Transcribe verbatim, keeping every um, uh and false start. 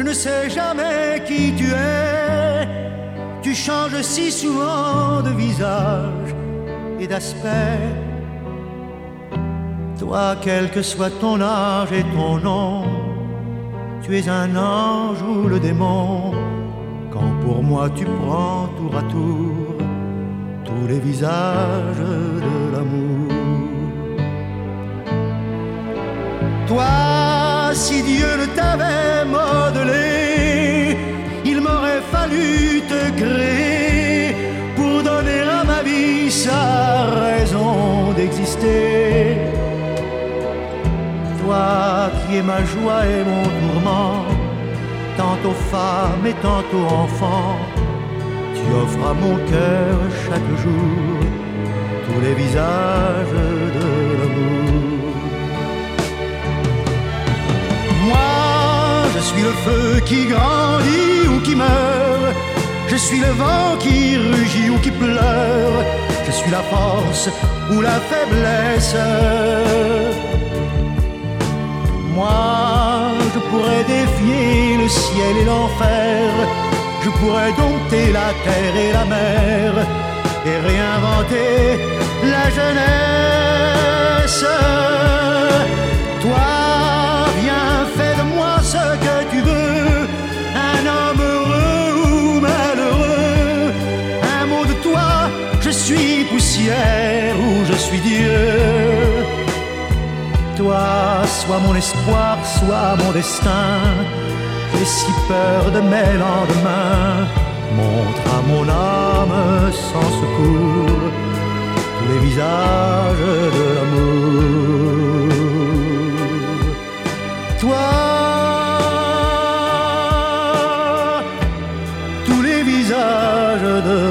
ne sais jamais qui tu es. Tu changes si souvent de visage et d'aspect. Toi, quel que soit ton âge et ton nom, tu es un ange ou le démon. Quand pour moi tu prends tour à tour tous les visages de l'amour. Toi, si Dieu ne t'avait modelé, il m'aurait fallu te créer pour donner à ma vie sa raison d'exister. Toi qui es ma joie et mon tourment, tantôt femme et tantôt enfant, tu offres à mon cœur chaque jour tous les visages de l'amour. Moi, je suis le feu qui grandit ou qui meurt, je suis le vent qui rugit ou qui pleure, je suis la force ou la faiblesse. Moi, je pourrais défier le ciel et l'enfer, je pourrais dompter la terre et la mer et réinventer la jeunesse. Toi, viens, fais de moi ce que tu veux, un homme heureux ou malheureux. Un mot de toi, je suis poussière ou je suis Dieu. Toi, sois mon espoir, sois mon destin. J'ai si peur de mes lendemains. Montre à mon âme sans secours tous les visages de l'amour. Toi, tous les visages de